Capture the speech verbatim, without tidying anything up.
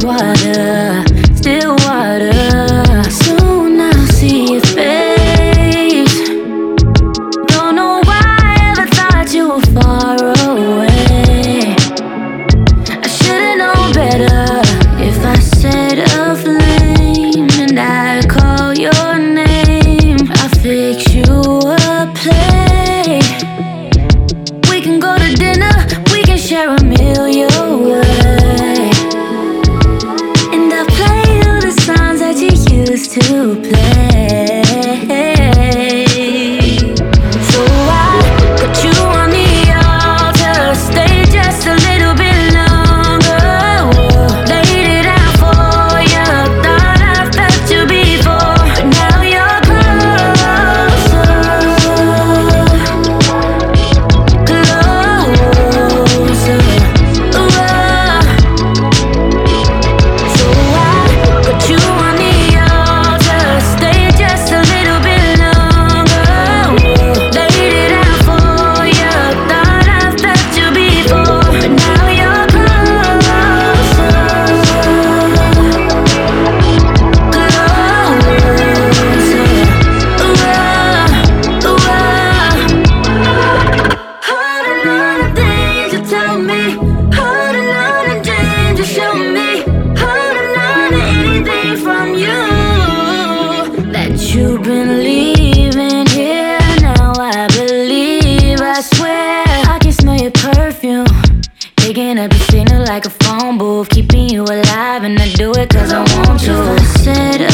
water, still water. Soon I'll see your face. Don't know why I ever thought you were far away. I should've known better if I said a flame and I call your name. I'll fix you a plate. We can go to dinner, we can share a meal your way. And I'll play all the songs that you used to play. So I put you on the altar, stay just a little bit longer. Laid it out for you, thought I felt you before, but now you're closer, closer. Ooh, ah. So I put you on the altar, stay just a little bit longer. Laid it out for you, thought I felt you before, but now you're closer, closer. Ooh, ah, ooh, ah. Heard a lot of things you tell me, heard a lot of things you show me, heard a lot of anything from you, that you've been leaving here. Now I believe, I swear I can smell your perfume, picking up your signal like a phone booth, keeping you alive, and I do it cause I want to. If I said